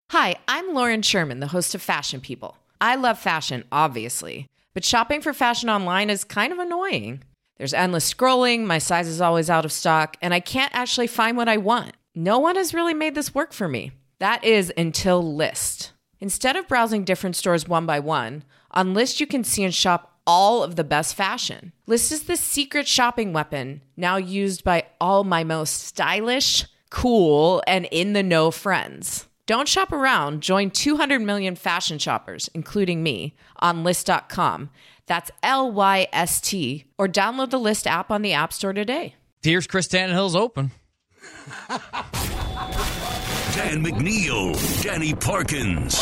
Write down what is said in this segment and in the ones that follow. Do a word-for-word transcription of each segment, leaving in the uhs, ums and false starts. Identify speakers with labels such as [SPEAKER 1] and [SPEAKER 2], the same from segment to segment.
[SPEAKER 1] Hi, I'm Lauren Sherman, the host of Fashion People. I love fashion, obviously, but shopping for fashion online is kind of annoying. There's endless scrolling, my size is always out of stock, and I can't actually find what I want. No one has really made this work for me. That is until Lyst. Instead of browsing different stores one by one, on Lyst you can see and shop all of the best fashion. Lyst is the secret shopping weapon, now used by all my most stylish, cool, and in-the-know friends. Don't shop around. Join two hundred million fashion shoppers, including me, on Lyst dot com. That's L Y S T. Or download the Lyst app on the App Store today.
[SPEAKER 2] Here's Chris Tannehill's Open.
[SPEAKER 3] Dan McNeil, Danny Parkins.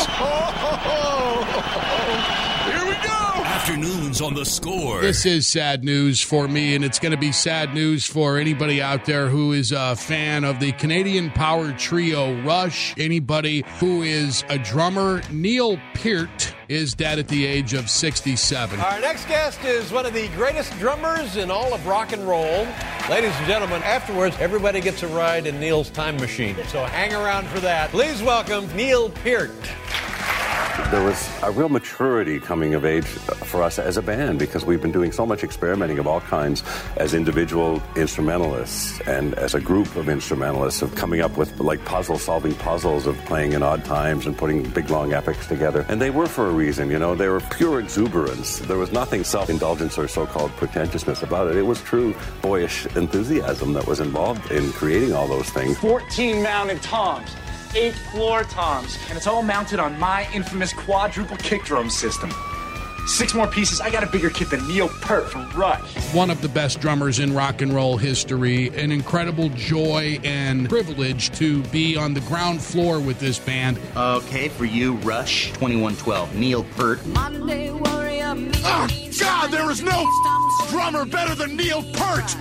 [SPEAKER 4] Here we go!
[SPEAKER 3] Afternoons on The Score.
[SPEAKER 4] This is sad news for me, and it's going to be sad news for anybody out there who is a fan of the Canadian power trio Rush. Anybody who is a drummer. Neil Peart is dead at the age of sixty-seven.
[SPEAKER 5] Our next guest is one of the greatest drummers in all of rock and roll. Ladies and gentlemen, afterwards, everybody gets a ride in Neil's time machine. So hang around for that. Please welcome Neil Peart.
[SPEAKER 6] There was a real maturity coming of age for us as a band because we've been doing so much experimenting of all kinds as individual instrumentalists and as a group of instrumentalists of coming up with like puzzle solving puzzles of playing in odd times and putting big long epics together. And they were for a reason, you know, they were pure exuberance. There was nothing self-indulgence or so-called pretentiousness about it. It was true boyish enthusiasm that was involved in creating all those things.
[SPEAKER 7] fourteen mounted toms. Eight floor toms, and it's all mounted on my infamous quadruple kick drum system. Six more pieces. I got a bigger kit than Neil Peart from Rush.
[SPEAKER 4] One of the best drummers in rock and roll history. An incredible joy and privilege to be on the ground floor with this band.
[SPEAKER 8] Okay, for you, Rush, twenty-one twelve, Neil Peart.
[SPEAKER 9] Monday warrior,
[SPEAKER 10] oh, God, there is no drummer better than Neil Peart!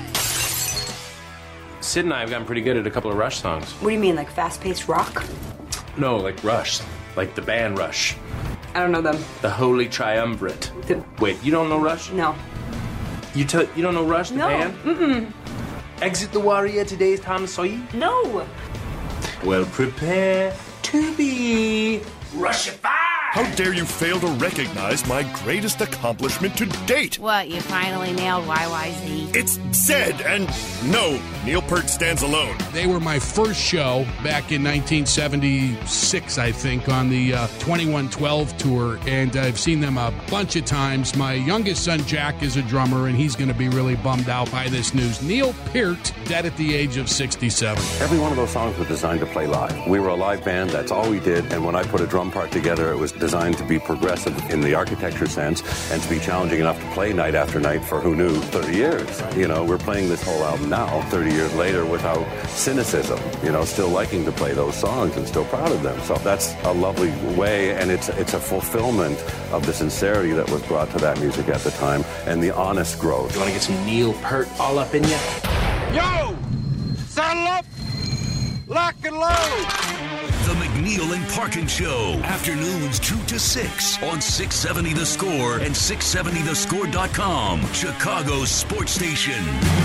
[SPEAKER 11] Sid and I have gotten pretty good at a couple of Rush songs.
[SPEAKER 12] What do you mean, like fast-paced rock?
[SPEAKER 11] No, like Rush. Like the band Rush.
[SPEAKER 12] I don't know them.
[SPEAKER 11] The Holy Triumvirate. The... Wait, you don't know Rush?
[SPEAKER 12] No.
[SPEAKER 11] You t- you don't know Rush, the
[SPEAKER 12] no.
[SPEAKER 11] band?
[SPEAKER 12] Mm-mm.
[SPEAKER 11] Exit the Warrior, today's Tom Sawyer?
[SPEAKER 12] No.
[SPEAKER 11] Well, prepare to be Rushified!
[SPEAKER 10] How dare you fail to recognize my greatest accomplishment to date?
[SPEAKER 9] What, you finally nailed Y Y Z?
[SPEAKER 10] It's Zed, and no, Neil Peart stands alone.
[SPEAKER 4] They were my first show back in nineteen seventy-six, I think, on the uh, twenty-one twelve tour, and I've seen them a bunch of times. My youngest son, Jack, is a drummer, and he's going to be really bummed out by this news. Neil Peart, dead at the age of sixty-seven.
[SPEAKER 6] Every one of those songs was designed to play live. We were a live band, that's all we did, and when I put a drum part together, it was designed to be progressive in the architecture sense and to be challenging enough to play night after night for, who knew, thirty years. You know, we're playing this whole album now, thirty years later, without cynicism, you know, still liking to play those songs and still proud of them. So that's a lovely way, and it's it's a fulfillment of the sincerity that was brought to that music at the time and the honest growth.
[SPEAKER 11] You want to get some Neil Peart all up in you?
[SPEAKER 10] Yo! Saddle up! Lock and load!
[SPEAKER 3] The McNeil and Parkin Show. Afternoons two to six on six seventy The Score and six seventy the score dot com. Chicago's sports station.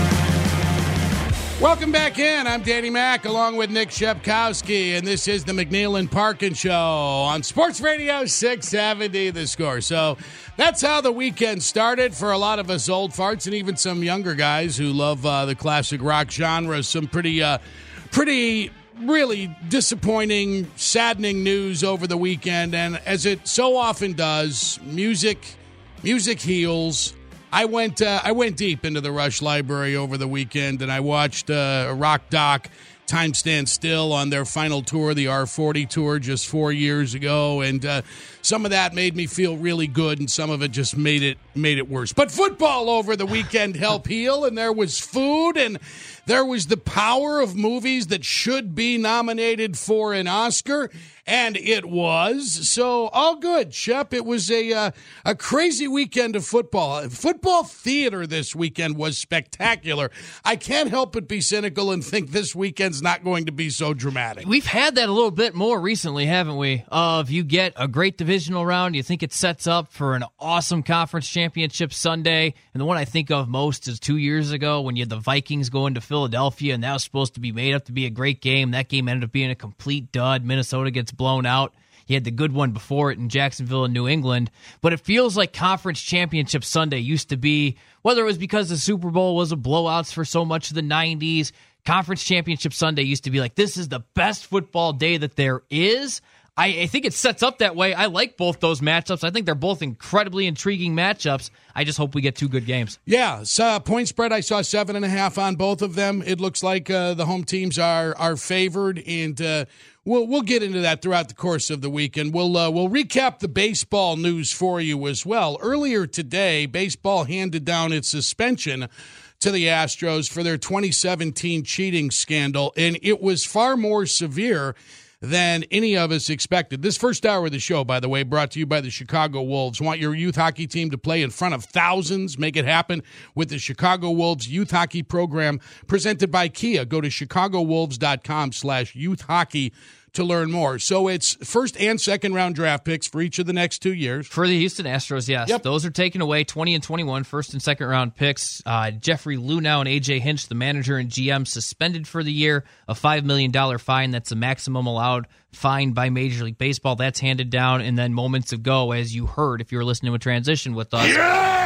[SPEAKER 4] Welcome back in. I'm Danny Mac along with Nick Shepkowski, and this is the McNeil and Parkin Show on Sports Radio six seventy The Score. So that's how the weekend started for a lot of us old farts and even some younger guys who love uh, the classic rock genre. Some pretty, uh, pretty... really disappointing, saddening news over the weekend, and as it so often does, music, music heals. I went, uh, I went deep into the Rush library over the weekend, and I watched uh, a rock doc, Time Stands Still, on their final tour, the R forty tour, just four years ago, and uh, some of that made me feel really good, and some of it just made it made it worse. But football over the weekend helped heal, and there was food, and there was the power of movies that should be nominated for an Oscar, and it was. So all good, Shep. It was a uh, a crazy weekend of football. Football theater this weekend was spectacular. I can't help but be cynical and think this weekend's not going to be so dramatic.
[SPEAKER 2] We've had that a little bit more recently, haven't we? Of you get a great divisional round, you think it sets up for an awesome conference championship Sunday, and the one I think of most is two years ago when you had the Vikings go into Philadelphia Philadelphia, and that was supposed to be made up to be a great game. That game ended up being a complete dud. Minnesota gets blown out. He had the good one before it in Jacksonville and New England. But it feels like Conference Championship Sunday used to be, whether it was because the Super Bowl was a blowouts for so much of the nineties, Conference Championship Sunday used to be like, this is the best football day that there is. I, I think it sets up that way. I like both those matchups. I think they're both incredibly intriguing matchups. I just hope we get two good games.
[SPEAKER 4] Yeah, so point spread, I saw seven and a half on both of them. It looks like uh, the home teams are are favored, and uh, we'll we'll get into that throughout the course of the weekend. We'll uh, we'll recap the baseball news for you as well. Earlier today, baseball handed down its suspension to the Astros for their twenty seventeen cheating scandal, and it was far more severe than any of us expected. This first hour of the show, by the way, brought to you by the Chicago Wolves. Want your youth hockey team to play in front of thousands? Make it happen with the Chicago Wolves youth hockey program presented by Kia. Go to chicago wolves dot com slash youth hockey to learn more. So it's first and second round draft picks for each of the next two years.
[SPEAKER 2] For the Houston Astros, yes.
[SPEAKER 4] Yep.
[SPEAKER 2] Those are taken away, twenty and twenty-one, first and second round picks. Uh, Jeffrey Luhnow and A J Hinch, the manager and G M, suspended for the year. A five million dollars fine. That's the maximum allowed fine by Major League Baseball. That's handed down. And then moments ago, as you heard, if you were listening with Transition with us,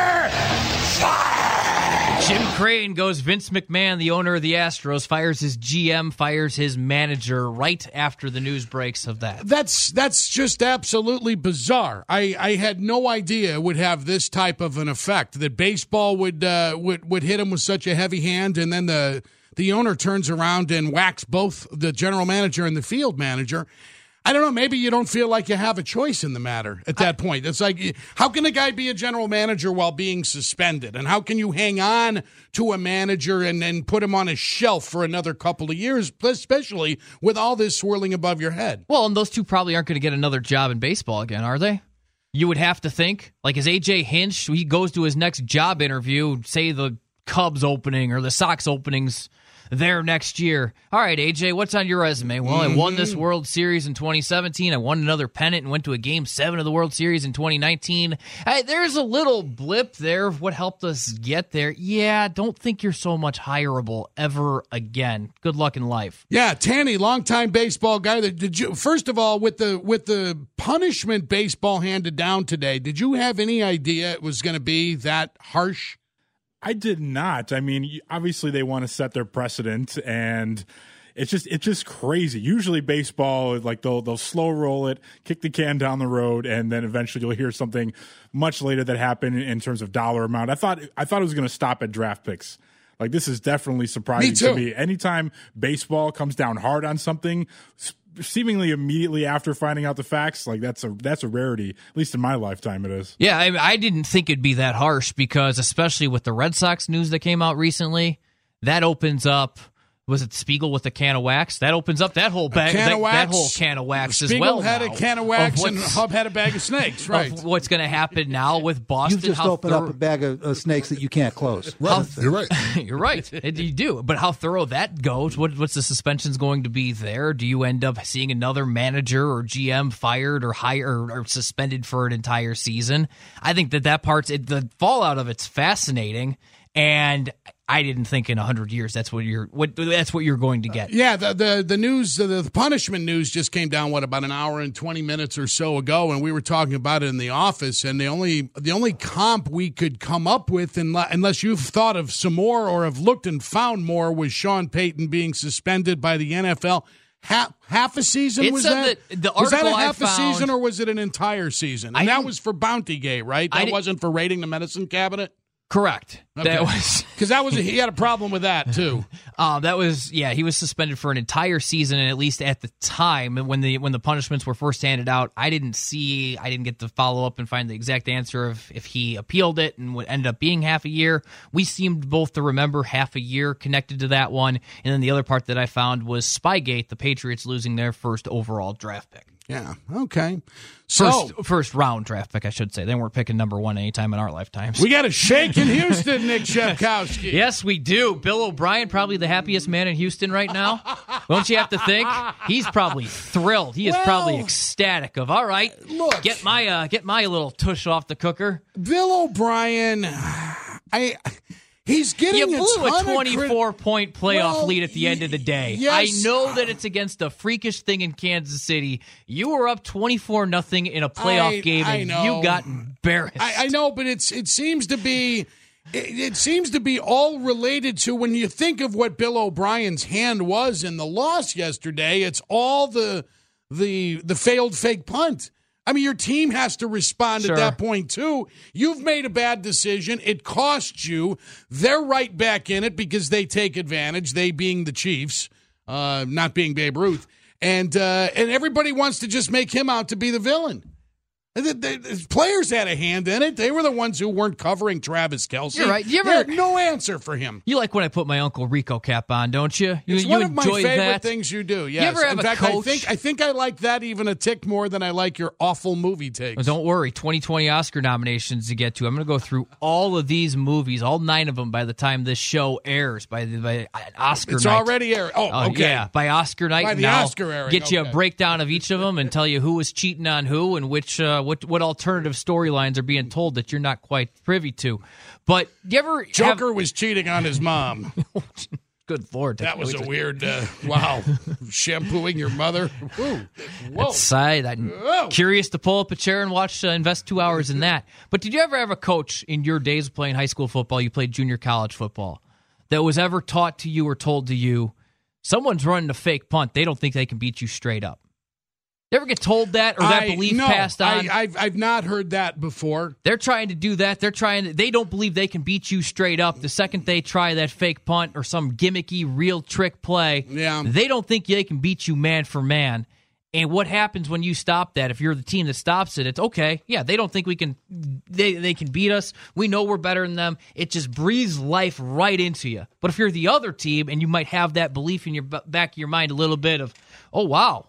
[SPEAKER 2] Jim Crane goes Vince McMahon, the owner of the Astros, fires his G M, fires his manager right after the news breaks of that.
[SPEAKER 4] That's that's just absolutely bizarre. I, I had no idea it would have this type of an effect, that baseball would uh, would would hit him with such a heavy hand, and then the the owner turns around and whacks both the general manager and the field manager. I don't know, maybe you don't feel like you have a choice in the matter at that I, point. It's like, how can a guy be a general manager while being suspended? And how can you hang on to a manager and then put him on a shelf for another couple of years, especially with all this swirling above your head?
[SPEAKER 2] Well, and those two probably aren't going to get another job in baseball again, are they? You would have to think. Like, as A J Hinch, he goes to his next job interview, say the Cubs opening or the Sox openings there next year. All right, A J, what's on your resume? Well, mm-hmm. I won this World Series in twenty seventeen. I won another pennant and went to a Game seven of the World Series in twenty nineteen. Hey, there's a little blip there of what helped us get there. Yeah, don't think you're so much hireable ever again. Good luck in life.
[SPEAKER 4] Yeah, Tanny, longtime baseball guy. That did you? First of all, with the with the punishment baseball handed down today, did you have any idea it was going to be that harsh?
[SPEAKER 13] I did not. I mean, obviously they want to set their precedent, and it's just it's just crazy. Usually baseball, like they'll they'll slow roll it, kick the can down the road, and then eventually you'll hear something much later that happened in terms of dollar amount. I thought I thought it was going to stop at draft picks. Like, this is definitely surprising
[SPEAKER 4] me too.
[SPEAKER 13] to me. Anytime baseball comes down hard on something, seemingly immediately after finding out the facts, like that's a that's a rarity. At least in my lifetime, it is.
[SPEAKER 2] Yeah, I, I didn't think it'd be that harsh because, especially with the Red Sox news that came out recently, that opens up. Was it Spiegel with the can of wax? That opens up that whole bag, that, that whole can of wax
[SPEAKER 4] Spiegel
[SPEAKER 2] as well.
[SPEAKER 4] Spiegel had
[SPEAKER 2] now,
[SPEAKER 4] a can of wax, and Hub had a bag of snakes. Right.
[SPEAKER 2] Of what's going to happen now with Boston?
[SPEAKER 14] You just
[SPEAKER 2] how
[SPEAKER 14] open
[SPEAKER 2] thorough,
[SPEAKER 14] up a bag of, of snakes that you can't close.
[SPEAKER 15] Right. You're right.
[SPEAKER 2] You're right. You do. But how thorough that goes? What, what's the suspensions going to be there? Do you end up seeing another manager or G M fired or hired or, or suspended for an entire season? I think that that part's it, the fallout of it's fascinating, and I didn't think in a hundred years that's what you're what that's what you're going to get.
[SPEAKER 4] Yeah, the the, the news, the, the punishment news just came down what about an hour and twenty minutes or so ago, and we were talking about it in the office. And the only the only comp we could come up with, unless you've thought of some more or have looked and found more, was Sean Payton being suspended by the N F L. Half, half a season
[SPEAKER 2] it
[SPEAKER 4] was
[SPEAKER 2] that?
[SPEAKER 4] that?
[SPEAKER 2] The
[SPEAKER 4] was that a
[SPEAKER 2] I
[SPEAKER 4] half
[SPEAKER 2] found,
[SPEAKER 4] a season or was it an entire season? And I that was for Bountygate, right? That wasn't for raiding the medicine cabinet.
[SPEAKER 2] Correct.
[SPEAKER 4] Okay.
[SPEAKER 2] That was
[SPEAKER 4] because that was a, he had a problem with that too.
[SPEAKER 2] Uh, that was yeah. He was suspended for an entire season, and at least at the time when the when the punishments were first handed out, I didn't see, I didn't get to follow up and find the exact answer of if he appealed it and what ended up being half a year. We seemed both to remember half a year connected to that one, and then the other part that I found was Spygate, the Patriots losing their first overall draft pick.
[SPEAKER 4] Yeah. Okay. So
[SPEAKER 2] first, first round draft pick, I should say. They weren't picking number one anytime in our lifetimes.
[SPEAKER 4] We got a shake in Houston, Nick Shepkowski.
[SPEAKER 2] Yes, we do. Bill O'Brien, probably the happiest man in Houston right now. Don't you have to think? He's probably thrilled. He is well, probably ecstatic of, all right, look, get my uh, get my little tush off the cooker.
[SPEAKER 4] Bill O'Brien, I He's getting
[SPEAKER 2] You
[SPEAKER 4] a
[SPEAKER 2] blew a
[SPEAKER 4] ton of
[SPEAKER 2] twenty-four
[SPEAKER 4] crit-
[SPEAKER 2] point playoff
[SPEAKER 4] Well,
[SPEAKER 2] lead at the end of the day.
[SPEAKER 4] yes.
[SPEAKER 2] I know that it's against a freakish thing in Kansas City. You were up twenty-four nothing in a playoff
[SPEAKER 4] I-
[SPEAKER 2] game,
[SPEAKER 4] I
[SPEAKER 2] and
[SPEAKER 4] know.
[SPEAKER 2] you got embarrassed.
[SPEAKER 4] I, I know, but it's it seems to be it, it seems to be all related to when you think of what Bill O'Brien's hand was in the loss yesterday. It's all the the the failed fake punt. I mean, your team has to respond
[SPEAKER 2] Sure.
[SPEAKER 4] at that point, too. You've made a bad decision. It cost you. They're right back in it because they take advantage, they being the Chiefs, uh, not being Babe Ruth. And, uh, and everybody wants to just make him out to be the villain. The, the, the players had a hand in it. They were the ones who weren't covering Travis Kelce.
[SPEAKER 2] You're right. You ever-
[SPEAKER 4] They had no answer for him.
[SPEAKER 2] You like when I put my Uncle Rico cap on, don't you? You,
[SPEAKER 4] It's
[SPEAKER 2] you
[SPEAKER 4] one of my
[SPEAKER 2] enjoy
[SPEAKER 4] favorite
[SPEAKER 2] that?
[SPEAKER 4] things you do. Yes.
[SPEAKER 2] You ever have
[SPEAKER 4] in
[SPEAKER 2] a
[SPEAKER 4] fact, I
[SPEAKER 2] coach-
[SPEAKER 4] think I think I like that even a tick more than I like your awful movie takes.
[SPEAKER 2] Well, don't worry, twenty twenty Oscar nominations to get to. I'm going to go through all of these movies, all nine of them, by the time this show airs, by the by Oscar
[SPEAKER 4] It's
[SPEAKER 2] night.
[SPEAKER 4] already aired. Oh,
[SPEAKER 2] Uh,
[SPEAKER 4] okay.
[SPEAKER 2] Yeah, by Oscar night.
[SPEAKER 4] By the
[SPEAKER 2] now,
[SPEAKER 4] Oscar airing,
[SPEAKER 2] get you
[SPEAKER 4] okay.
[SPEAKER 2] a breakdown of each of them and tell you who was cheating on who and which uh, what what alternative storylines are being told that you're not quite privy to. But you ever
[SPEAKER 4] Joker
[SPEAKER 2] have,
[SPEAKER 4] was cheating on his mom.
[SPEAKER 2] Good Lord,
[SPEAKER 4] That was a weird, uh, wow, shampooing your mother. Whoa. Whoa.
[SPEAKER 2] Side. I'm
[SPEAKER 4] Whoa.
[SPEAKER 2] curious to pull up a chair and watch, uh, invest two hours in that. But did you ever have a coach in your days of playing high school football, you played junior college football, that was ever taught to you or told to you, someone's running a fake punt, they don't think they can beat you straight up? You ever get told that or that
[SPEAKER 4] I-
[SPEAKER 2] belief
[SPEAKER 4] no,
[SPEAKER 2] passed on?
[SPEAKER 4] I, I've, I've not heard that before.
[SPEAKER 2] They're trying to do that. They're trying to, they don't believe they can beat you straight up. The second they try that fake punt or some gimmicky real trick play,
[SPEAKER 4] Yeah.
[SPEAKER 2] they don't think they can beat you man for man. And what happens when you stop that? If you're the team that stops it, it's okay. Yeah, they don't think we can they they can beat us. We know we're better than them. It just breathes life right into you. But if you're the other team and you might have that belief in your b- back of your mind a little bit of, "Oh wow,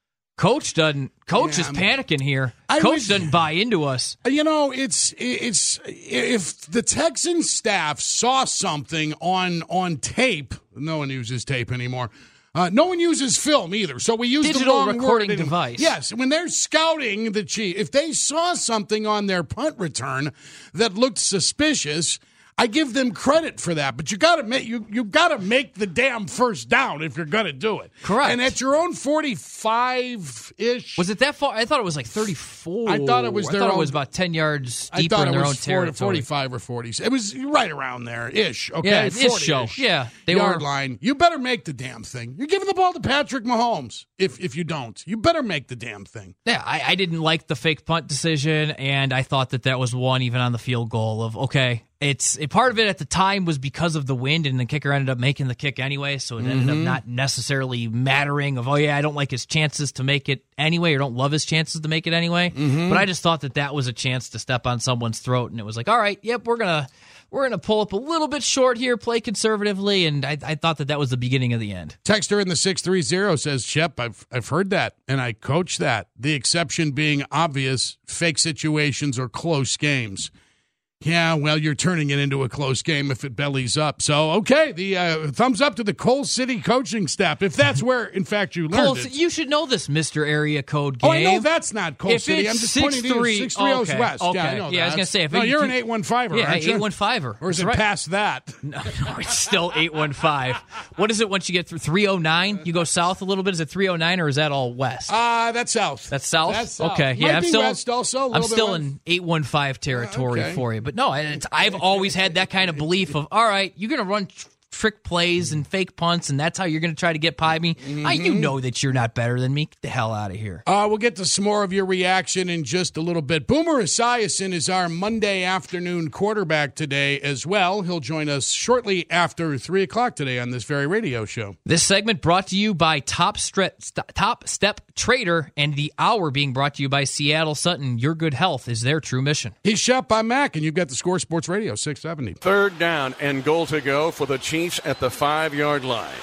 [SPEAKER 2] Coach doesn't. Coach
[SPEAKER 4] Yeah.
[SPEAKER 2] is panicking here.
[SPEAKER 4] I
[SPEAKER 2] Coach
[SPEAKER 4] was-
[SPEAKER 2] doesn't buy into us."
[SPEAKER 4] You know, it's it's if the Texans staff saw something on on tape, no one uses tape anymore. Uh, no one uses film either, so we use
[SPEAKER 2] Digital
[SPEAKER 4] the wrong
[SPEAKER 2] recording
[SPEAKER 4] word.
[SPEAKER 2] device.
[SPEAKER 4] Yes, when they're scouting the Chiefs, if they saw something on their punt return that looked suspicious, I give them credit for that. But you got to make you you got to make the damn first down if you're going to do it.
[SPEAKER 2] Correct.
[SPEAKER 4] And at your own forty-five ish.
[SPEAKER 2] Was it that far? I thought it was like thirty-four.
[SPEAKER 4] I thought it was
[SPEAKER 2] I
[SPEAKER 4] their
[SPEAKER 2] thought it
[SPEAKER 4] own-
[SPEAKER 2] was about ten yards
[SPEAKER 4] I
[SPEAKER 2] deeper
[SPEAKER 4] thought
[SPEAKER 2] in
[SPEAKER 4] it
[SPEAKER 2] their
[SPEAKER 4] was
[SPEAKER 2] own
[SPEAKER 4] forty,
[SPEAKER 2] territory.
[SPEAKER 4] forty-five or forty. It was right around there ish. Okay,
[SPEAKER 2] Yeah, it is
[SPEAKER 4] forty-ish.
[SPEAKER 2] show. Yeah, they
[SPEAKER 4] yard
[SPEAKER 2] were-
[SPEAKER 4] line. You better make the damn thing. You're giving the ball to Patrick Mahomes. If if you don't, you better make the damn thing.
[SPEAKER 2] Yeah, I, I didn't like the fake punt decision, and I thought that that was one even on the field goal of, okay, it's a part of it at the time was because of the wind, and the kicker ended up making the kick anyway, so it ended up
[SPEAKER 4] Mhm.
[SPEAKER 2] not necessarily mattering of, oh, yeah, I don't like his chances to make it anyway, or don't love his chances to make it anyway.
[SPEAKER 4] Mhm.
[SPEAKER 2] But I just thought that that was a chance to step on someone's throat, and it was like, all right, yep, we're going to we're gonna pull up a little bit short here, play conservatively, and I, I thought that that was the beginning of the end.
[SPEAKER 4] Texter in the six three zero says, Shep, I've, I've heard that, and I coach that. The exception being obvious, fake situations or close games. Yeah, well, you're turning it into a close game if it bellies up. So, okay, the uh, thumbs up to the Coal City coaching staff, if that's where, in fact, you learned
[SPEAKER 2] Cole,
[SPEAKER 4] it.
[SPEAKER 2] you should know this, Mister Area Code game.
[SPEAKER 4] Oh, I know that's not Coal
[SPEAKER 2] If
[SPEAKER 4] City.
[SPEAKER 2] it's
[SPEAKER 4] I'm just
[SPEAKER 2] six
[SPEAKER 4] pointing to you.
[SPEAKER 2] three
[SPEAKER 4] six three oh
[SPEAKER 2] okay,
[SPEAKER 4] West.
[SPEAKER 2] Okay.
[SPEAKER 4] Yeah, I know
[SPEAKER 2] yeah, I was
[SPEAKER 4] that.
[SPEAKER 2] going to say. If
[SPEAKER 4] no,
[SPEAKER 2] it-
[SPEAKER 4] you're an eight one five-er,
[SPEAKER 2] Yeah,
[SPEAKER 4] aren't you?
[SPEAKER 2] eight one five-er.
[SPEAKER 4] Or is
[SPEAKER 2] That's
[SPEAKER 4] it
[SPEAKER 2] right.
[SPEAKER 4] past that?
[SPEAKER 2] No, no, it's still eight one five. What is it once you get through three oh nine? You go south a little bit. Is it three oh nine or is that all west?
[SPEAKER 4] Uh, that's south.
[SPEAKER 2] That's south?
[SPEAKER 4] That's south.
[SPEAKER 2] Okay.
[SPEAKER 4] Might
[SPEAKER 2] Yeah, I'm
[SPEAKER 4] be
[SPEAKER 2] still,
[SPEAKER 4] west also, a little
[SPEAKER 2] I'm
[SPEAKER 4] bit
[SPEAKER 2] still
[SPEAKER 4] west.
[SPEAKER 2] in eight one five territory
[SPEAKER 4] okay.
[SPEAKER 2] for you. But no, it's, I've always had that kind of belief of, all right, you're going to run tr- trick plays and fake punts, and that's how you're going to try to get by me.
[SPEAKER 4] Mm-hmm.
[SPEAKER 2] Ah, you know that you're not better than me. Get the hell out of here.
[SPEAKER 4] Uh, we'll get to some more of your reaction in just a little bit. Boomer Esiason is our Monday afternoon quarterback today as well. He'll join us shortly after three o'clock today on this very radio show.
[SPEAKER 2] This segment brought to you by Top, Stre- St- Top Step Trader, and the hour being brought to you by Seattle Sutton. Your good health is their true mission.
[SPEAKER 4] He's Shep, I'm Mac, and you've got the Score Sports Radio six seventy.
[SPEAKER 15] Third down and goal to go for the Chiefs at the five-yard line.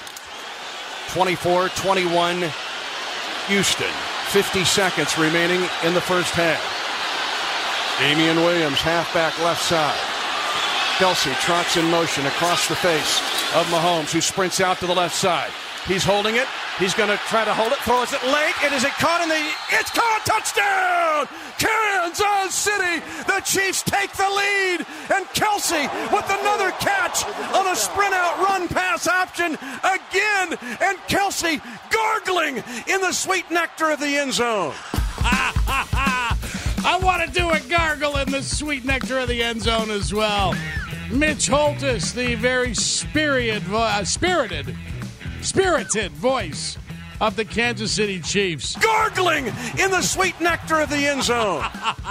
[SPEAKER 15] twenty-four twenty-one Houston. fifty seconds remaining in the first half. Damian Williams, halfback left side. Kelce trots in motion across the face of Mahomes, who sprints out to the left side. He's holding it. He's going to try to hold it, throws it late. It isn't caught in the, it's caught, touchdown! Kansas City, the Chiefs take the lead, and Kelsey with another catch on a sprint out run pass option again, and Kelsey gargling in the sweet nectar of the end zone.
[SPEAKER 4] I want to do a gargle in the sweet nectar of the end zone as well. Mitch Holthus, the very spirited, uh, spirited, spirited voice of the Kansas City Chiefs.
[SPEAKER 15] Gargling in the sweet nectar of the end zone.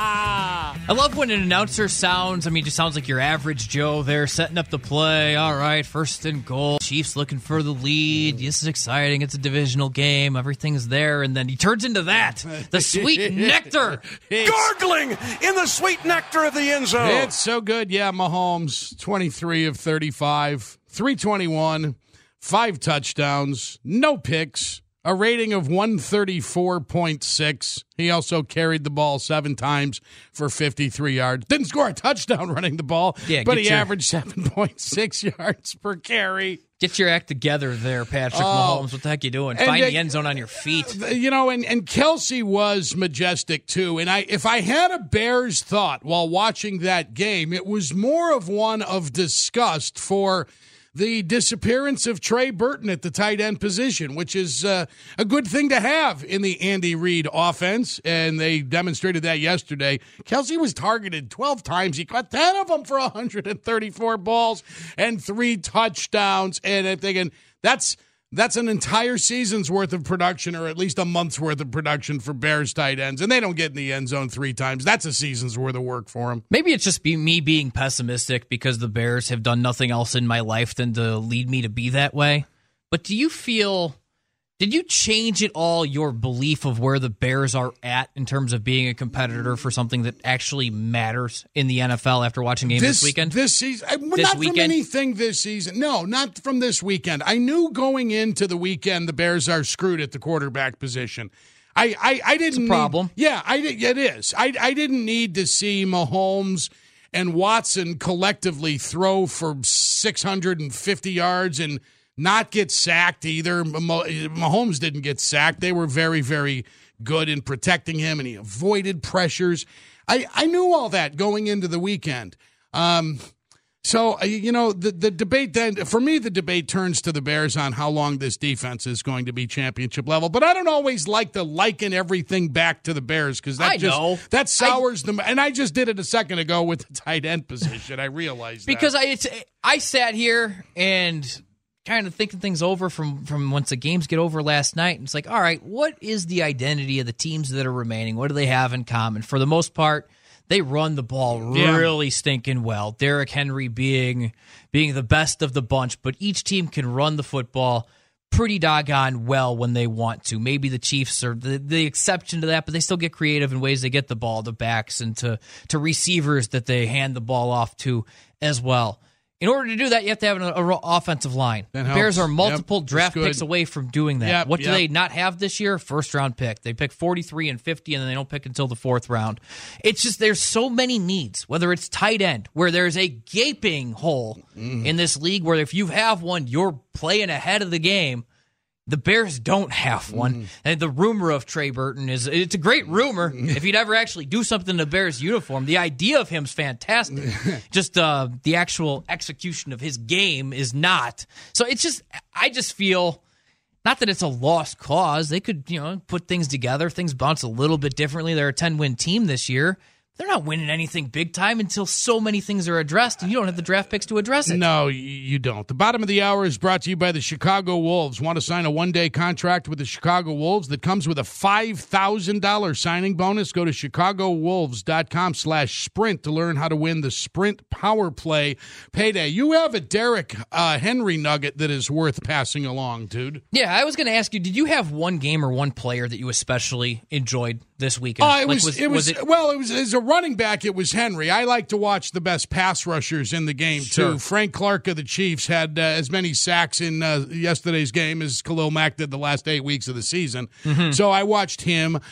[SPEAKER 2] I love when an announcer sounds, I mean, just sounds like your average Joe there setting up the play. All right, first and goal. Chiefs looking for the lead. This is exciting. It's a divisional game. Everything's there. And then he turns into that. The sweet nectar.
[SPEAKER 15] Gargling in the sweet nectar of the end zone.
[SPEAKER 4] It's so good. Yeah, Mahomes, twenty-three of thirty-five, three twenty-one, five touchdowns, no picks. A rating of one thirty-four point six. He also carried the ball seven times for fifty-three yards. Didn't score a touchdown running the ball,
[SPEAKER 2] yeah,
[SPEAKER 4] but he
[SPEAKER 2] your,
[SPEAKER 4] averaged seven point six yards per carry.
[SPEAKER 2] Get your act together there, Patrick
[SPEAKER 4] oh,
[SPEAKER 2] Mahomes. What the heck you doing? Find uh, the end zone on your feet.
[SPEAKER 4] You know, and, and Kelsey was majestic, too. And I, if I had a Bears thought while watching that game, it was more of one of disgust for the disappearance of Trey Burton at the tight end position, which is uh, a good thing to have in the Andy Reid offense, and they demonstrated that yesterday. Kelsey was targeted twelve times. He caught ten of them for one hundred thirty-four balls and three touchdowns, and I'm thinking that's that's an entire season's worth of production, or at least a month's worth of production for Bears tight ends, and they don't get in the end zone three times. That's a season's worth of work for them.
[SPEAKER 2] Maybe it's just be me being pessimistic because the Bears have done nothing else in my life than to lead me to be that way. But do you feel, did you change at all your belief of where the Bears are at in terms of being a competitor for something that actually matters in the N F L after watching games this, this weekend?
[SPEAKER 4] This season?
[SPEAKER 2] This
[SPEAKER 4] not
[SPEAKER 2] weekend?
[SPEAKER 4] From anything this season. No, not from this weekend. I knew going into the weekend the Bears are screwed at the quarterback position. I, I, I didn't
[SPEAKER 2] it's a problem.
[SPEAKER 4] Need, yeah, I did. It is. I, I didn't need to see Mahomes and Watson collectively throw for six hundred fifty yards and not get sacked either. Mahomes didn't get sacked. They were very, very good in protecting him, and he avoided pressures. I, I knew all that going into the weekend. Um, so, you know, the, the debate then, for me, the debate turns to the Bears on how long this defense is going to be championship level. But I don't always like to liken everything back to the Bears because that
[SPEAKER 2] I
[SPEAKER 4] just
[SPEAKER 2] know.
[SPEAKER 4] that sours I, them. And I just did it a second ago with the tight end position. I realized
[SPEAKER 2] because
[SPEAKER 4] that.
[SPEAKER 2] I, it's, I sat here and kind of thinking things over from, from once the games get over last night. And it's like, all right, what is the identity of the teams that are remaining? What do they have in common? For the most part, they run the ball
[SPEAKER 4] yeah.
[SPEAKER 2] really stinking well. Derrick Henry being being the best of the bunch, but each team can run the football pretty doggone well when they want to. Maybe the Chiefs are the, the exception to that, but they still get creative in ways they get the ball to backs and to, to receivers that they hand the ball off to as well. In order to do that, you have to have an a, a offensive line. The Bears are multiple
[SPEAKER 4] yep,
[SPEAKER 2] draft picks away from doing that.
[SPEAKER 4] Yep,
[SPEAKER 2] what do
[SPEAKER 4] yep.
[SPEAKER 2] they not have this year? First round pick. They pick forty-three and fifty, and then they don't pick until the fourth round. It's just there's so many needs, whether it's tight end, where there's a gaping hole mm. in this league where if you have one, you're playing ahead of the game. The Bears don't have one. Mm. And the rumor of Trey Burton is, it's a great rumor. If he'd ever actually do something in the Bears uniform, the idea of him's fantastic. Just uh, the actual execution of his game is not. So it's just, I just feel, not that it's a lost cause. They could, you know, put things together. Things bounce a little bit differently. They're a ten-win team this year. They're not winning anything big time until so many things are addressed, and you don't have the draft picks to address it.
[SPEAKER 4] No, you don't. The bottom of the hour is brought to you by the Chicago Wolves. Want to sign a one-day contract with the Chicago Wolves that comes with a five thousand dollars signing bonus? Go to chicagowolves.com slash sprint to learn how to win the Sprint Power Play payday. You have a Derrick uh, Henry nugget that is worth passing along, dude.
[SPEAKER 2] Yeah, I was going to ask you, did you have one game or one player that you especially enjoyed this weekend?
[SPEAKER 4] Uh, it,
[SPEAKER 2] like,
[SPEAKER 4] was,
[SPEAKER 2] was,
[SPEAKER 4] it was,
[SPEAKER 2] was it
[SPEAKER 4] well, it was as a running back, it was Henry. I like to watch the best pass rushers in the game,
[SPEAKER 2] sure.
[SPEAKER 4] too. Frank Clark of the Chiefs had uh, as many sacks in uh, yesterday's game as Khalil Mack did the last eight weeks of the season. Mm-hmm. So I watched him. Uh,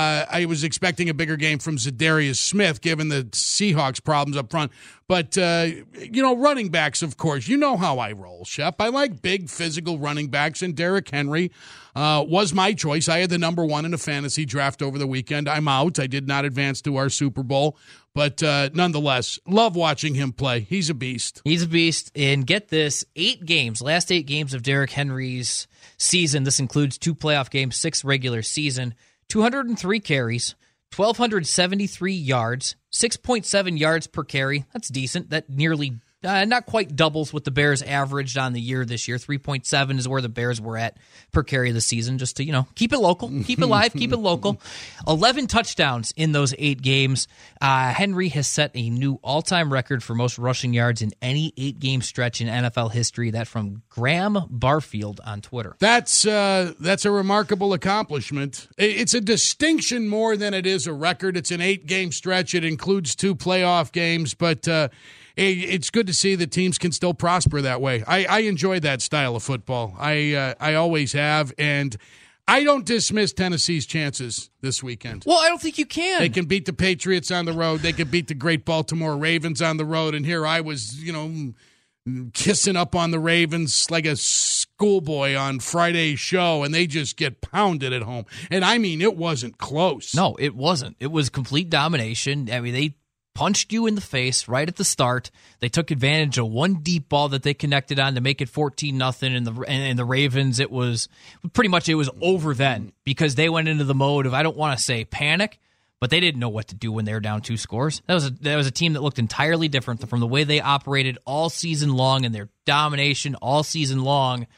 [SPEAKER 4] I was expecting a bigger game from Zadarius Smith, given the Seahawks' problems up front. But, uh, you know, running backs, of course. You know how I roll, Shep. I like big, physical running backs, and Derrick Henry uh, was my choice. I had the number one in a fantasy draft over the weekend. I'm out. I did not advance to our Super Bowl. But uh, nonetheless, love watching him play. He's a beast.
[SPEAKER 2] He's a beast. And get this, eight games, last eight games of Derrick Henry's season. This includes two playoff games, six regular season, two hundred three carries, one thousand two hundred seventy-three yards, six point seven yards per carry. That's decent. That nearly, uh, not quite doubles what the Bears averaged on the year this year. three point seven is where the Bears were at per carry this season, just to, you know, keep it local, keep it live, keep it local. eleven touchdowns in those eight games. Uh, Henry has set a new all-time record for most rushing yards in any eight-game stretch in N F L history. That from Graham Barfield on Twitter.
[SPEAKER 4] That's uh, that's a remarkable accomplishment. It's a distinction more than it is a record. It's an eight-game stretch. It includes two playoff games, but uh, it's good to see that teams can still prosper that way. I, I enjoy that style of football. I uh, I always have, and I don't dismiss Tennessee's chances this weekend.
[SPEAKER 2] Well, I don't think you can.
[SPEAKER 4] They can beat the Patriots on the road. They can beat the great Baltimore Ravens on the road. And here I was, you know, kissing up on the Ravens like a schoolboy on Friday's show, and they just get pounded at home. And I mean, it wasn't close.
[SPEAKER 2] No, it wasn't. It was complete domination. I mean, they punched you in the face right at the start. They took advantage of one deep ball that they connected on to make it fourteen nothing. And the and the Ravens, it was pretty much it was over then because they went into the mode of, I don't want to say panic, but they didn't know what to do when they were down two scores. That was a, that was a team that looked entirely different from the way they operated all season long and their domination all season long.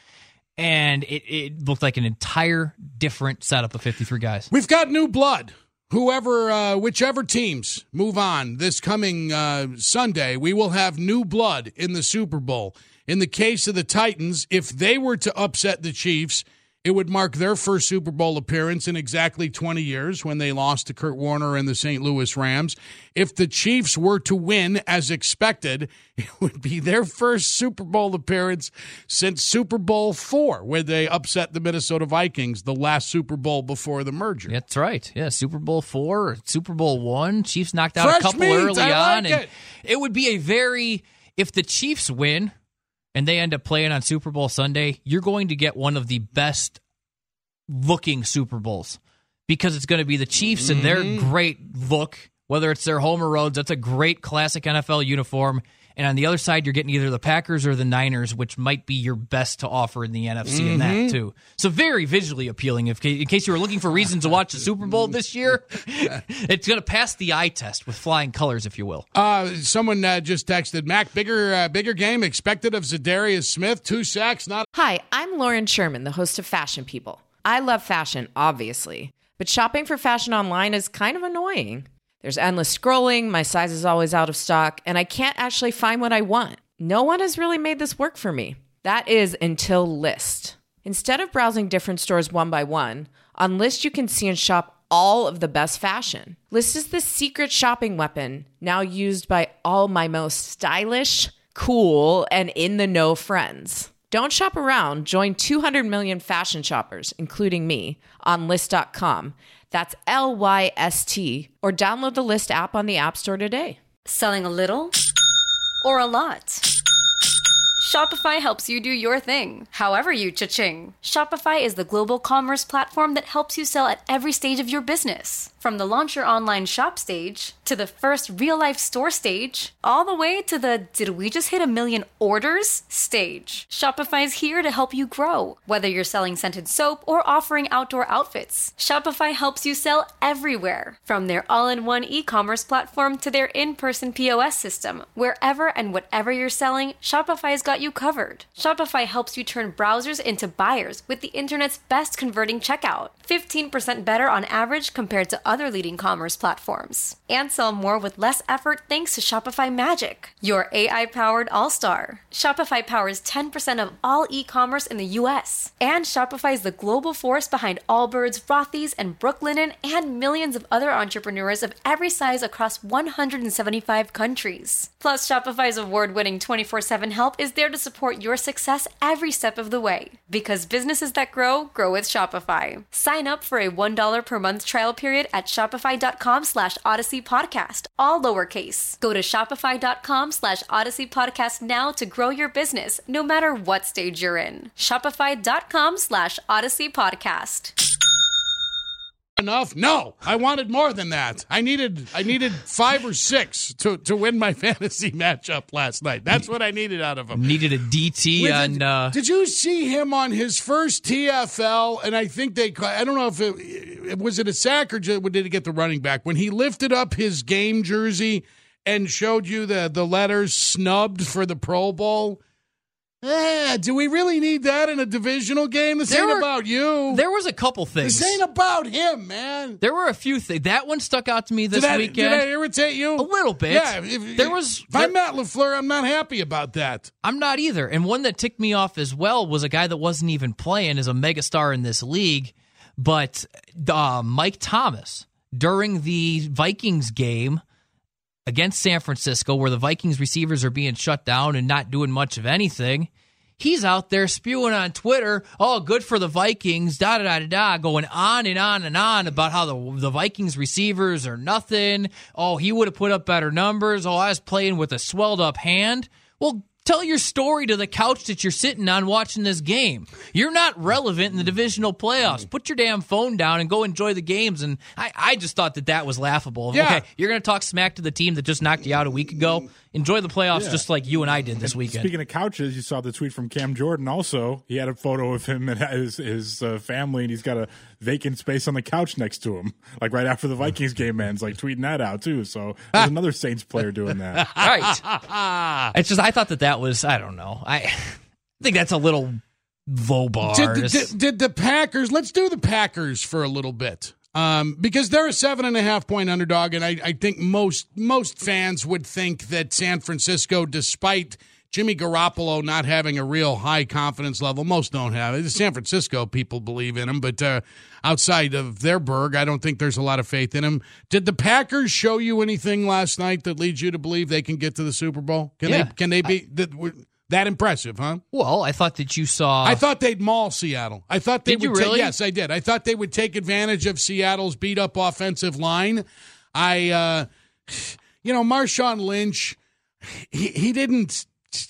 [SPEAKER 2] And it, it looked like an entire different setup of fifty-three guys.
[SPEAKER 4] We've got new blood. Whoever, uh, whichever teams move on this coming uh, Sunday, we will have new blood in the Super Bowl. In the case of the Titans, if they were to upset the Chiefs, it would mark their first Super Bowl appearance in exactly twenty years when they lost to Kurt Warner and the Saint Louis Rams. If the Chiefs were to win as expected, it would be their first Super Bowl appearance since Super Bowl four, where they upset the Minnesota Vikings, the last Super Bowl before the merger.
[SPEAKER 2] That's right. Yeah, Super Bowl four, Super Bowl one. Chiefs knocked out
[SPEAKER 4] Fresh
[SPEAKER 2] a couple
[SPEAKER 4] meat,
[SPEAKER 2] early
[SPEAKER 4] I
[SPEAKER 2] on.
[SPEAKER 4] like
[SPEAKER 2] and
[SPEAKER 4] it.
[SPEAKER 2] it would be a very, if the Chiefs win and they end up playing on Super Bowl Sunday, you're going to get one of the best looking Super Bowls because it's going to be the Chiefs and their great look, whether it's their home or roads. That's a great classic N F L uniform. And on the other side, you're getting either the Packers or the Niners, which might be your best to offer in the N F C in that, too. So very visually appealing. If in case you were looking for reasons to watch the Super Bowl this year, it's going to pass the eye test with flying colors, if you will.
[SPEAKER 4] Uh, someone uh, just texted, Mac, bigger uh, bigger game expected of Zadarius Smith, two sacks, not...
[SPEAKER 1] Hi, I'm Lauren Sherman, the host of Fashion People. I love fashion, obviously, but shopping for fashion online is kind of annoying. There's endless scrolling, my size is always out of stock, and I can't actually find what I want. No one has really made this work for me. That is until Lyst. Instead of browsing different stores one by one, on Lyst you can see and shop all of the best fashion. Lyst is the secret shopping weapon now used by all my most stylish, cool, and in-the-know friends. Don't shop around. Join two hundred million fashion shoppers, including me, on Lyst dot com. That's L Y S T, or download the Lyst app on the App Store today.
[SPEAKER 16] Selling a little or a lot? Shopify helps you do your thing, however you cha-ching. Shopify is the global commerce platform that helps you sell at every stage of your business. From the launch your online shop stage, to the first real-life store stage, all the way to the did we just hit a million orders stage. Shopify is here to help you grow. Whether you're selling scented soap or offering outdoor outfits, Shopify helps you sell everywhere. From their all-in-one e-commerce platform to their in-person P O S system, wherever and whatever you're selling, Shopify's got you covered. Shopify helps you turn browsers into buyers with the internet's best converting checkout. fifteen percent better on average compared to other leading commerce platforms. And sell more with less effort thanks to Shopify Magic, your A I-powered all-star. Shopify powers ten percent of all e-commerce in the U S. And Shopify is the global force behind Allbirds, Rothy's, and Brooklinen, and millions of other entrepreneurs of every size across one hundred seventy-five countries. Plus, Shopify's award-winning twenty-four seven help is there to support your success every step of the way. Because businesses that grow, grow with Shopify. Sign up for a one dollar per month trial period at shopify.com slash Odyssey Podcast, all lowercase. Go to shopify.com slash Odyssey Podcast now to grow your business, no matter what stage you're in. Shopify.com slash Odyssey Podcast.
[SPEAKER 4] Enough? No, I wanted more than that. I needed I needed five or six to, to win my fantasy matchup last night. That's what I needed out of him.
[SPEAKER 2] Needed a D T
[SPEAKER 4] With
[SPEAKER 2] on.
[SPEAKER 4] A,
[SPEAKER 2] uh,
[SPEAKER 4] did you see him on his first T F L? And I think they, I don't know if it, it was it a sack or did he get the running back when he lifted up his game jersey and showed you the the letters snubbed for the Pro Bowl. Eh, do we really need that in a divisional game? This
[SPEAKER 2] There
[SPEAKER 4] ain't
[SPEAKER 2] were-
[SPEAKER 4] about you.
[SPEAKER 2] There was a couple things.
[SPEAKER 4] This ain't about him, man.
[SPEAKER 2] There were a few things. That one stuck out to me this
[SPEAKER 4] did that,
[SPEAKER 2] weekend.
[SPEAKER 4] Did that irritate you?
[SPEAKER 2] A little bit.
[SPEAKER 4] Yeah. If,
[SPEAKER 2] there was.
[SPEAKER 4] If I'm Matt LaFleur, I'm not happy about that.
[SPEAKER 2] I'm not either. And one that ticked me off as well was a guy that wasn't even playing as a megastar in this league, but uh, Mike Thomas during the Vikings game against San Francisco, where the Vikings receivers are being shut down and not doing much of anything. He's out there spewing on Twitter, oh, good for the Vikings, da-da-da-da-da, going on and on and on about how the, the Vikings receivers are nothing. Oh, he would have put up better numbers. Oh, I was playing with a swelled-up hand. Well, tell your story to the couch that you're sitting on watching this game. You're not relevant in the divisional playoffs. Put your damn phone down and go enjoy the games. And I, I just thought that that was laughable.
[SPEAKER 4] Yeah.
[SPEAKER 2] Okay, you're going to talk smack to the team that just knocked you out a week ago. Enjoy the playoffs
[SPEAKER 13] Yeah.
[SPEAKER 2] just like you and I did this weekend.
[SPEAKER 13] Speaking of couches, you saw the tweet from Cam Jordan also. He had a photo of him and his, his uh, family, and he's got a vacant space on the couch next to him, like right after the Vikings game ends, like tweeting that out too. So there's another Saints player doing that.
[SPEAKER 2] Right. It's just, I thought that that was, I don't know. I think that's a little low bar.
[SPEAKER 4] Did, the-
[SPEAKER 2] It's-
[SPEAKER 4] did, did the Packers, let's do the Packers for a little bit. Um, because they're a seven and a half point underdog, and I, I think most most fans would think that San Francisco, despite Jimmy Garoppolo not having a real high confidence level, most don't have it. The San Francisco people believe in him, but uh, outside of their burg, I don't think there's a lot of faith in him. Did the Packers show you anything last night that leads you to believe they can get to the Super Bowl? Can
[SPEAKER 2] Yeah.
[SPEAKER 4] they? Can they be that, that impressive? Huh?
[SPEAKER 2] well, I thought that you saw.
[SPEAKER 4] I thought they'd maul Seattle. I thought they
[SPEAKER 2] Did you
[SPEAKER 4] would. ta-
[SPEAKER 2] really?
[SPEAKER 4] yes, I did. I thought they would take advantage of Seattle's beat up offensive line. I, uh, you know, Marshawn Lynch. He he didn't.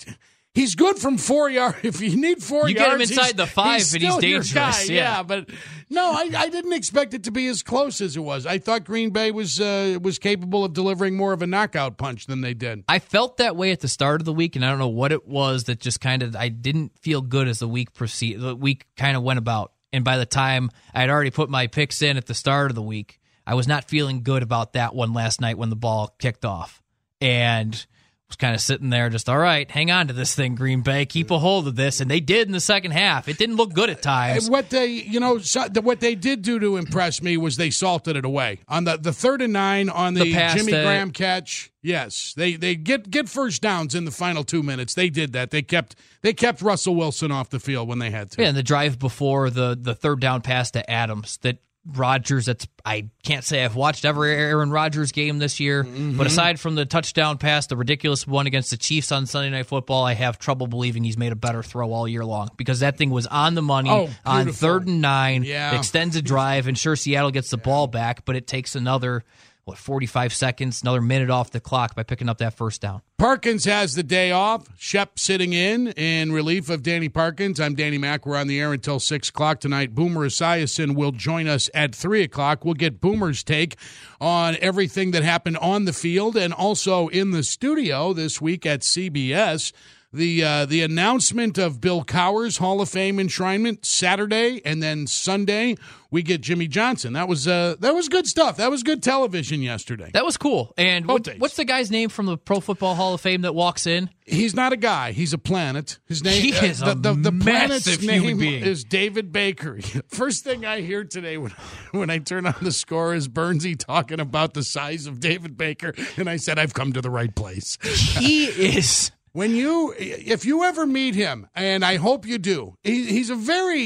[SPEAKER 4] He's good from four yards. If you need four
[SPEAKER 2] You get him
[SPEAKER 4] yards,
[SPEAKER 2] inside
[SPEAKER 4] he's-
[SPEAKER 2] the five
[SPEAKER 4] he's
[SPEAKER 2] and he's
[SPEAKER 4] still your
[SPEAKER 2] dangerous,
[SPEAKER 4] guy.
[SPEAKER 2] yeah.
[SPEAKER 4] Yeah, but no, I, I didn't expect it to be as close as it was. I thought Green Bay was uh, was capable of delivering more of a knockout punch than they did.
[SPEAKER 2] I felt that way at the start of the week, and I don't know what it was that just kind of I didn't feel good as the week proceed. The week kind of went about, and by the time I had already put my picks in at the start of the week, I was not feeling good about that one last night when the ball kicked off, and was kind of sitting there just, all right, hang on to this thing, Green Bay, keep a hold of this, and they did in the second half. It didn't look good at times.
[SPEAKER 4] And what they, you know, so, the, what they did do to impress me was they salted it away on the, the third and nine on the,
[SPEAKER 2] The pass
[SPEAKER 4] Jimmy
[SPEAKER 2] that-
[SPEAKER 4] Graham catch. Yes, they they get get first downs in the final two minutes. They did that. They kept they kept Russell Wilson off the field when they had to.
[SPEAKER 2] Yeah, and the drive before the the third down pass to Adams that Rodgers, that's I can't say I've watched every Aaron Rodgers game this year,
[SPEAKER 4] Mm-hmm.
[SPEAKER 2] but aside from the touchdown pass, the ridiculous one against the Chiefs on Sunday Night Football, I have trouble believing he's made a better throw all year long because that thing was on the money
[SPEAKER 4] Oh,
[SPEAKER 2] on
[SPEAKER 4] beautiful.
[SPEAKER 2] third and nine,
[SPEAKER 4] Yeah.
[SPEAKER 2] extends a drive, and sure, Seattle gets the ball back, but it takes another, what, forty-five seconds, another minute off the clock by picking up that first down.
[SPEAKER 4] Parkins has the day off. Shep sitting in in relief of Danny Parkins. I'm Danny Mac. We're on the air until six o'clock tonight. Boomer Esiason will join us at three o'clock. We'll get Boomer's take on everything that happened on the field and also in the studio this week at C B S. The uh, the announcement of Bill Cowher's Hall of Fame enshrinement Saturday, and then Sunday we get Jimmy Johnson. That was uh, that was good stuff. That was good television yesterday.
[SPEAKER 2] That was cool. And
[SPEAKER 4] Both
[SPEAKER 2] what,
[SPEAKER 4] days.
[SPEAKER 2] what's the guy's name from the Pro Football Hall of Fame that walks in?
[SPEAKER 4] He's not a guy. He's a planet. His name
[SPEAKER 2] He
[SPEAKER 4] uh,
[SPEAKER 2] is
[SPEAKER 4] the,
[SPEAKER 2] a
[SPEAKER 4] the, the planet's
[SPEAKER 2] massive human
[SPEAKER 4] name
[SPEAKER 2] being.
[SPEAKER 4] is David Baker. First thing I hear today when when I turn on the score is Bernsey talking about the size of David Baker, and I said I've come to the right place.
[SPEAKER 2] He is.
[SPEAKER 4] When you, if you ever meet him, and I hope you do, he, he's a very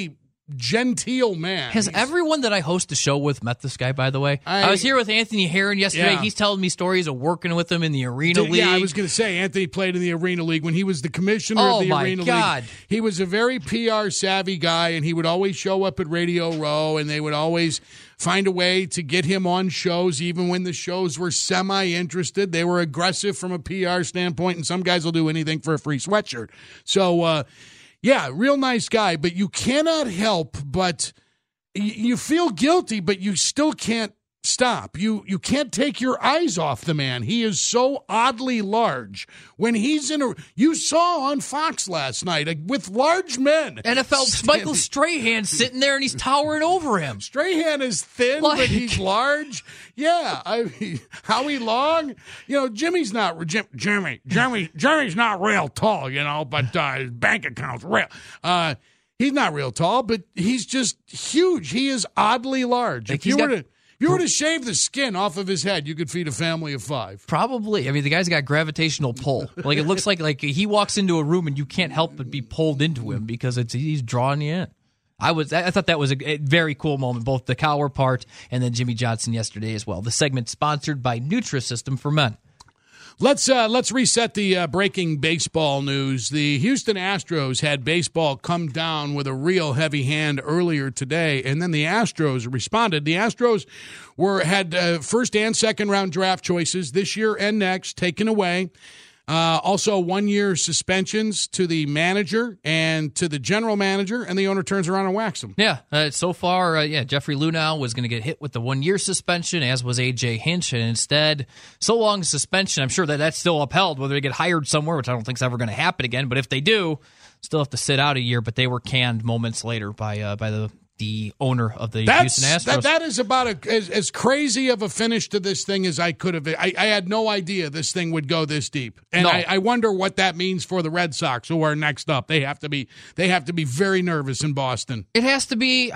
[SPEAKER 4] genteel man.
[SPEAKER 2] Has
[SPEAKER 4] He's,
[SPEAKER 2] everyone that I host a show with met this guy, by the way?
[SPEAKER 4] I,
[SPEAKER 2] I was here with Anthony Herron yesterday.
[SPEAKER 4] Yeah.
[SPEAKER 2] He's telling me stories of working with him in the Arena
[SPEAKER 4] Did,
[SPEAKER 2] League.
[SPEAKER 4] Yeah, I was going to say, Anthony played in the Arena League when he was the commissioner
[SPEAKER 2] oh
[SPEAKER 4] of the
[SPEAKER 2] my
[SPEAKER 4] Arena
[SPEAKER 2] God.
[SPEAKER 4] League. He was a very P R-savvy guy, and he would always show up at Radio Row, and they would always find a way to get him on shows, even when the shows were semi-interested. They were aggressive from a P R standpoint, and some guys will do anything for a free sweatshirt. So, uh, yeah, real nice guy, but you cannot help but you feel guilty, but you still can't stop. You you can't take your eyes off the man. He is so oddly large. When he's in a, you saw on Fox last night uh, with large men.
[SPEAKER 2] N F L Michael Strahan sitting there and he's towering over him.
[SPEAKER 4] Strahan is thin, like, but he's large. Yeah, I mean, Howie Long. You know, Jimmy's not Jim, Jimmy. Jimmy Jimmy's not real tall. You know, but uh, his bank account's real. Uh, he's not real tall, but he's just huge. He is oddly large.
[SPEAKER 2] Like
[SPEAKER 4] if you
[SPEAKER 2] got-
[SPEAKER 4] were to If you were to shave the skin off of his head, you could feed a family of five.
[SPEAKER 2] Probably. I mean, the guy's got gravitational pull. Like, it looks like like he walks into a room and you can't help but be pulled into him because it's he's drawing you in. I was I thought that was a, a very cool moment, both the Cowher part and then Jimmy Johnson yesterday as well. The segment sponsored by Nutrisystem for Men.
[SPEAKER 4] Let's uh, let's reset the uh, breaking baseball news. The Houston Astros had baseball come down with a real heavy hand earlier today, and then the Astros responded. The Astros were had uh, first and second round draft choices this year and next taken away. Uh, also, one-year suspensions to the manager and to the general manager, and the owner turns around and whacks them.
[SPEAKER 2] Yeah, uh, so far, uh, yeah, Jeffrey Luhnow was going to get hit with the one-year suspension, as was A J Hinch, and instead, so long suspension, I'm sure that that's still upheld, whether they get hired somewhere, which I don't think is ever going to happen again, but if they do, still have to sit out a year, but they were canned moments later by uh, by the the owner of the
[SPEAKER 4] That's,
[SPEAKER 2] Houston Astros.
[SPEAKER 4] That, that is about a, as, as crazy of a finish to this thing as I could have. I, I had no idea this thing would go this deep, and
[SPEAKER 2] No.
[SPEAKER 4] I, I wonder what that means for the Red Sox, who are next up. They have to be they have to be very nervous in Boston.
[SPEAKER 2] It has to be.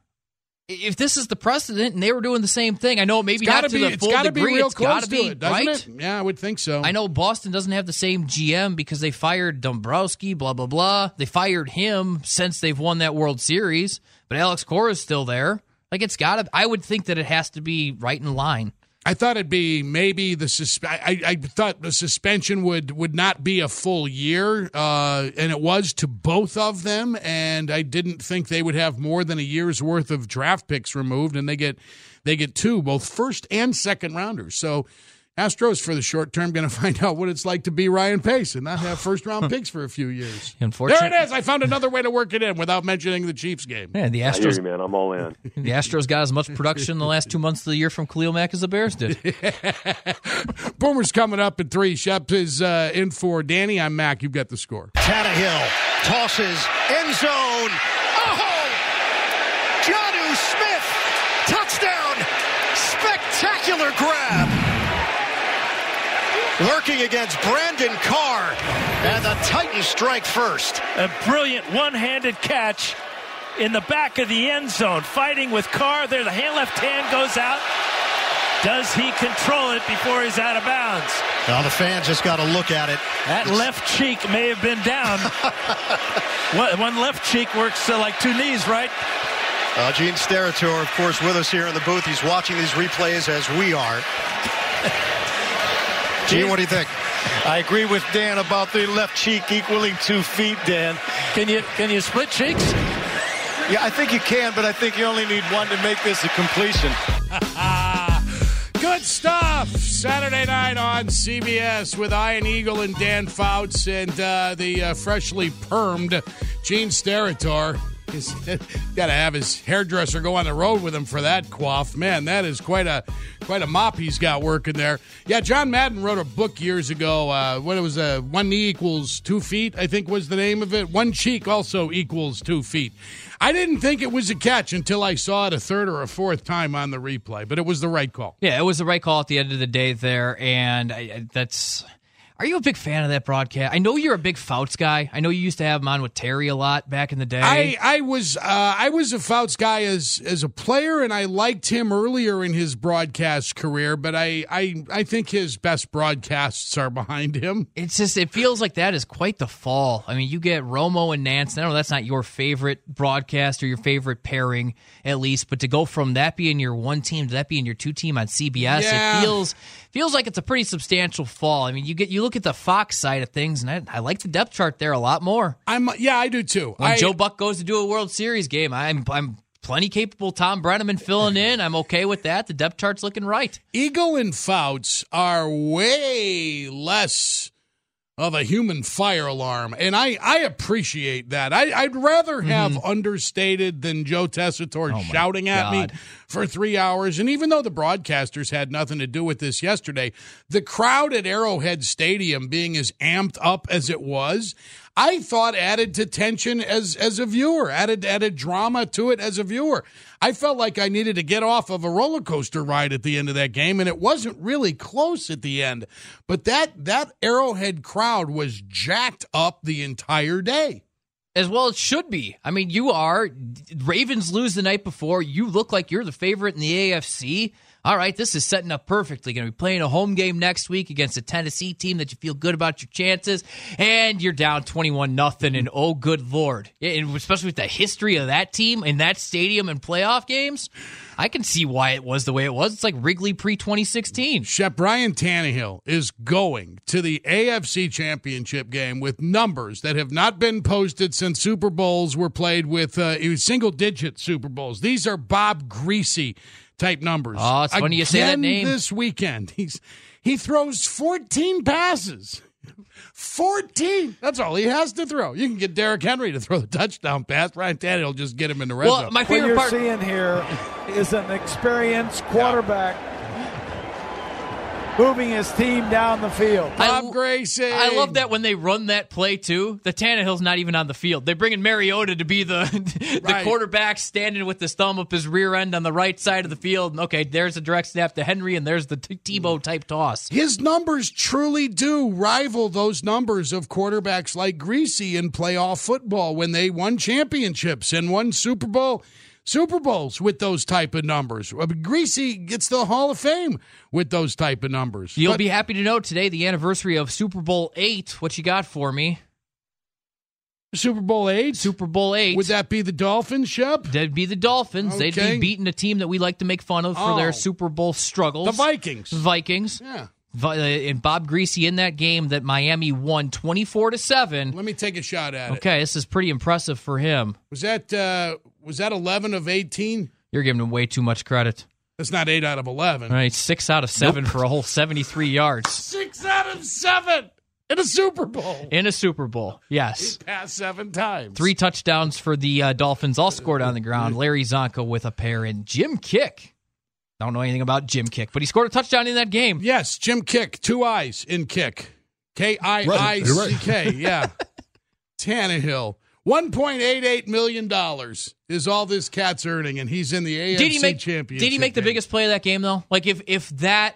[SPEAKER 2] If this is the precedent and they were doing the same thing, I know maybe
[SPEAKER 4] It's gotta
[SPEAKER 2] not to
[SPEAKER 4] be,
[SPEAKER 2] the
[SPEAKER 4] it's
[SPEAKER 2] full
[SPEAKER 4] gotta
[SPEAKER 2] degree.
[SPEAKER 4] be real
[SPEAKER 2] It's
[SPEAKER 4] close
[SPEAKER 2] got to
[SPEAKER 4] to
[SPEAKER 2] be
[SPEAKER 4] it, doesn't
[SPEAKER 2] right.
[SPEAKER 4] it? Yeah, I would think so.
[SPEAKER 2] I know Boston doesn't have the same G M because they fired Dombrowski, blah, blah, blah. They fired him since they've won that World Series, but Alex Cora is still there. Like, it's got to, I would think that it has to be right in line.
[SPEAKER 4] I thought it'd be maybe the susp- I, I thought the suspension would, would not be a full year, uh, and it was to both of them. And I didn't think they would have more than a year's worth of draft picks removed, and they get they get two, both first and second rounders. So Astros for the short term going to find out what it's like to be Ryan Pace and not have first round picks for a few years.
[SPEAKER 2] Unfortunately,
[SPEAKER 4] there it is. I found another way to work it in without mentioning the Chiefs game.
[SPEAKER 2] Yeah, the
[SPEAKER 17] I hear
[SPEAKER 2] Astros,
[SPEAKER 17] you, man. I'm all in.
[SPEAKER 2] the Astros got as much production the last two months of the year from Khalil Mack as the Bears did.
[SPEAKER 4] Boomer's coming up at three. Shep is uh, in for Danny. I'm Mac. You've got the score.
[SPEAKER 18] Tannehill tosses end zone. Oh! Jonnu Smith, touchdown! Spectacular grab. Working against Brandon Carr, and the Titans strike first.
[SPEAKER 19] A brilliant one-handed catch in the back of the end zone, fighting with Carr there. The hand left hand goes out. Does he control it before he's out of bounds?
[SPEAKER 18] Well, the fans just got to look at it.
[SPEAKER 19] That
[SPEAKER 18] It's-
[SPEAKER 19] left cheek may have been down. One one left cheek works uh, like two knees, right?
[SPEAKER 18] Uh, Gene Steratore, of course, with us here in the booth. He's watching these replays as we are. Gene, what do you think?
[SPEAKER 19] I agree with Dan about the left cheek equaling two feet, Dan. Can you can you split cheeks?
[SPEAKER 18] Yeah, I think you can, but I think you only need one to make this a completion.
[SPEAKER 4] Good stuff. Saturday night on C B S with Ian Eagle and Dan Fouts and uh, the uh, freshly permed Gene Steratore. He's got to have his hairdresser go on the road with him for that quaff. Man, that is quite a quite a mop he's got working there. Yeah, John Madden wrote a book years ago. Uh, what it was, uh, one knee equals two feet, I think was the name of it. One cheek also equals two feet. I didn't think it was a catch until I saw it a third or a fourth time on the replay, but it was the right call.
[SPEAKER 2] Yeah, it was the right call at the end of the day there, and I, I, that's... Are you a big fan of that broadcast? I know you're a big Fouts guy. I know you used to have him on with Terry a lot back in the day.
[SPEAKER 4] I, I was uh, I was a Fouts guy as as a player, and I liked him earlier in his broadcast career, but I, I, I think his best broadcasts are behind him.
[SPEAKER 2] It's just, it feels like that is quite the fall. I mean, you get Romo and Nance. I know that's not your favorite broadcast or your favorite pairing, at least, but to go from that being your one team to that being your two team on C B S,
[SPEAKER 4] Yeah.
[SPEAKER 2] it feels feels like it's a pretty substantial fall. I mean, you get you look at the Fox side of things, and I, I like the depth chart there a lot more.
[SPEAKER 4] I'm yeah, I do too.
[SPEAKER 2] When
[SPEAKER 4] I,
[SPEAKER 2] Joe Buck goes to do a World Series game, I'm I'm plenty capable. Tom Brenneman filling in, I'm okay with that. The depth chart's looking right.
[SPEAKER 4] Eagle and Fouts are way less of a human fire alarm, and I, I appreciate that. I, I'd rather have mm-hmm. understated than Joe Tessitore
[SPEAKER 2] oh
[SPEAKER 4] shouting at
[SPEAKER 2] God.
[SPEAKER 4] me for three hours. And even though the broadcasters had nothing to do with this yesterday, the crowd at Arrowhead Stadium being as amped up as it was, I thought added to tension as as a viewer, added added drama to it as a viewer. I felt like I needed to get off of a roller coaster ride at the end of that game, and it wasn't really close at the end. But that that Arrowhead crowd was jacked up the entire day.
[SPEAKER 2] As well it should be. I mean, you are. Ravens lose the night before. You look like you're the favorite in the A F C. All right, this is setting up perfectly. Going to be playing a home game next week against a Tennessee team that you feel good about your chances, and you're down twenty-one nothing, and oh, good Lord. And especially with the history of that team in that stadium and playoff games, I can see why it was the way it was. It's like Wrigley pre twenty sixteen.
[SPEAKER 4] Shep, Ryan Tannehill is going to the A F C Championship game with numbers that have not been posted since Super Bowls were played with uh, single-digit Super Bowls. These are Bob Greasy type numbers.
[SPEAKER 2] Oh, it's funny
[SPEAKER 4] Again,
[SPEAKER 2] you say that name.
[SPEAKER 4] This weekend, he's he throws fourteen passes. fourteen. That's all he has to throw. You can get Derrick Henry to throw the touchdown pass. Ryan Tannehill will just get him in the red
[SPEAKER 2] well,
[SPEAKER 4] zone.
[SPEAKER 2] My favorite
[SPEAKER 17] what you're
[SPEAKER 2] part-
[SPEAKER 17] seeing here is an experienced quarterback moving his team down the field.
[SPEAKER 4] Bob
[SPEAKER 2] I,
[SPEAKER 4] Gracie.
[SPEAKER 2] I love that when they run that play, too. The Tannehill's not even on the field. They're bringing Mariota to be the the
[SPEAKER 4] Right.
[SPEAKER 2] quarterback standing with his thumb up his rear end on the right side of the field. And okay, there's a direct snap to Henry, and there's the t- Tebow-type toss.
[SPEAKER 4] His numbers truly do rival those numbers of quarterbacks like Greasy in playoff football when they won championships and won Super Bowl Super Bowls with those type of numbers. I mean, Greasy gets the Hall of Fame with those type of numbers.
[SPEAKER 2] You'll
[SPEAKER 4] But
[SPEAKER 2] be happy to know today, the anniversary of Super Bowl eight. What you got for me?
[SPEAKER 4] Super Bowl eight?
[SPEAKER 2] Super Bowl eight.
[SPEAKER 4] Would that be the Dolphins, Shep?
[SPEAKER 2] That'd be the Dolphins.
[SPEAKER 4] Okay.
[SPEAKER 2] They'd be beating a team that we like to make fun of for
[SPEAKER 4] Oh.
[SPEAKER 2] their Super Bowl struggles.
[SPEAKER 4] The Vikings.
[SPEAKER 2] Vikings.
[SPEAKER 4] Yeah.
[SPEAKER 2] Vi- And Bob Greasy in that game that Miami won twenty-four to seven.
[SPEAKER 4] Let me take a shot at it.
[SPEAKER 2] Okay, this is pretty impressive for him.
[SPEAKER 4] Was that uh, was that eleven of eighteen?
[SPEAKER 2] You're giving him way too much credit.
[SPEAKER 4] That's not eight out of eleven.
[SPEAKER 2] All right, six out of seven
[SPEAKER 4] Nope.
[SPEAKER 2] for a whole seventy-three yards.
[SPEAKER 4] Six out of seven in a Super Bowl.
[SPEAKER 2] In a Super Bowl, yes.
[SPEAKER 4] He passed seven times.
[SPEAKER 2] Three touchdowns for the uh, Dolphins, all scored on the ground. Larry Zonka with a pair, and Jim Kick. Don't know anything about Jim Kick, but he scored a touchdown in that game.
[SPEAKER 4] Yes, Jim Kick, two I's in Kick. K I I C K, yeah. Tannehill. one point eight eight million dollars is all this cat's earning, and he's in the A F C
[SPEAKER 2] Did he make
[SPEAKER 4] Championship
[SPEAKER 2] Did he make the
[SPEAKER 4] game.
[SPEAKER 2] biggest play of that game though? Like if if that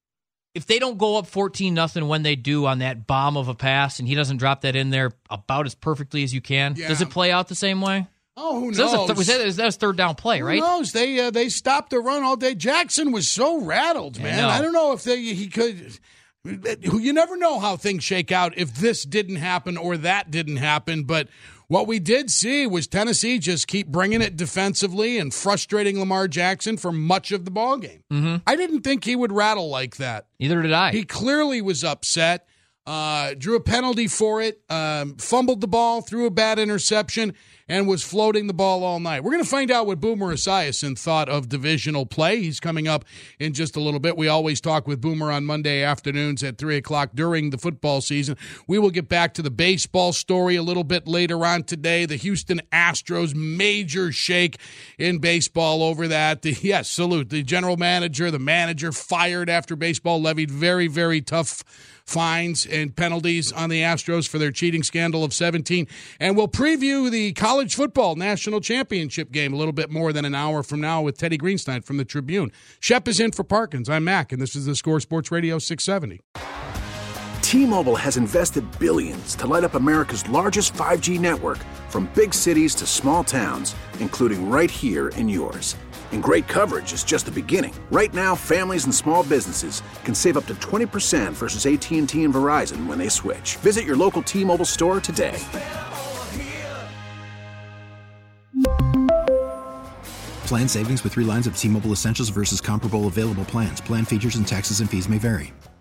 [SPEAKER 2] if they don't go up fourteen nothing when they do on that bomb of a pass, and he doesn't drop that in there about as perfectly as you can,
[SPEAKER 4] Yeah.
[SPEAKER 2] does it play out the same way?
[SPEAKER 4] Oh, who knows?
[SPEAKER 2] So that was, a th- was, that, was that his third down play, right?
[SPEAKER 4] Who knows? They uh, they stopped the run all day. Jackson was so rattled,
[SPEAKER 2] I
[SPEAKER 4] man.
[SPEAKER 2] know.
[SPEAKER 4] I don't know if they, he could. You never know how things shake out if this didn't happen or that didn't happen. But what we did see was Tennessee just keep bringing it defensively and frustrating Lamar Jackson for much of the ballgame.
[SPEAKER 2] Mm-hmm.
[SPEAKER 4] I didn't think he would rattle like that.
[SPEAKER 2] Neither did I.
[SPEAKER 4] He clearly was upset. Uh, drew a penalty for it, um, fumbled the ball, threw a bad interception, and was floating the ball all night. We're going to find out what Boomer Esiason thought of divisional play. He's coming up in just a little bit. We always talk with Boomer on Monday afternoons at three o'clock during the football season. We will get back to the baseball story a little bit later on today. The Houston Astros, major shake in baseball over that. The, yes, salute. The general manager, the manager fired after baseball levied very, very tough fines and penalties on the Astros for their cheating scandal of seventeen. And we'll preview the college football national championship game a little bit more than an hour from now with Teddy Greenstein from the Tribune. Shep is in for Parkins. I'm Mac, and this is the Score Sports Radio six seventy.
[SPEAKER 20] T-Mobile has invested billions to light up America's largest five G network, from big cities to small towns, including right here in yours. And great coverage is just the beginning. Right now, families and small businesses can save up to twenty percent versus A T and T and Verizon when they switch. Visit your local T-Mobile store today.
[SPEAKER 21] Plan savings with three lines of T-Mobile Essentials versus comparable available plans. Plan features and taxes and fees may vary.